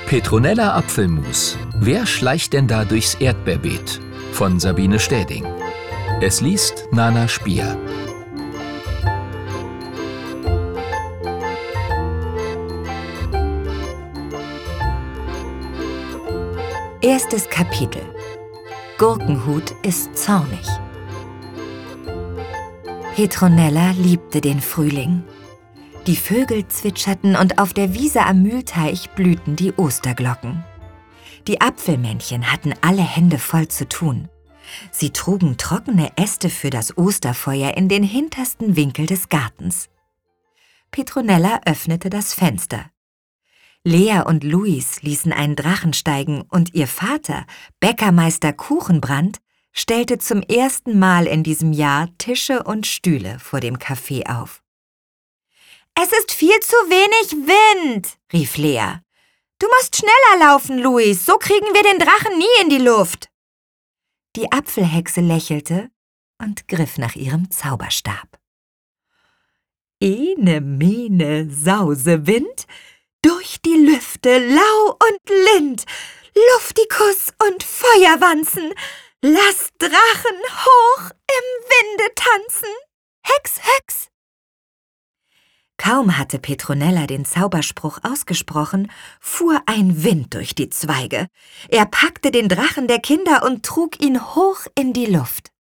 Petronella Apfelmus. Wer schleicht denn da durchs Erdbeerbeet? Von Sabine Städing. Es liest Nana Spier. Erstes Kapitel. Gurkenhut ist zornig. Petronella liebte den Frühling. Die Vögel zwitscherten und auf der Wiese am Mühlteich blühten die Osterglocken. Die Apfelmännchen hatten alle Hände voll zu tun. Sie trugen trockene Äste für das Osterfeuer in den hintersten Winkel des Gartens. Petronella öffnete das Fenster. Lea und Luis ließen einen Drachen steigen und ihr Vater, Bäckermeister Kuchenbrand, stellte zum ersten Mal in diesem Jahr Tische und Stühle vor dem Café auf. »Es ist viel zu wenig Wind«, rief Lea. »Du musst schneller laufen, Luis, so kriegen wir den Drachen nie in die Luft.« Die Apfelhexe lächelte und griff nach ihrem Zauberstab. »Ene, mene, Sausewind, durch die Lüfte lau und lind, Luftikus und Feuerwanzen, lass Drachen hoch im Winde tanzen. Hex, Hex!« Kaum hatte Petronella den Zauberspruch ausgesprochen, fuhr ein Wind durch die Zweige. Er packte den Drachen der Kinder und trug ihn hoch in die Luft.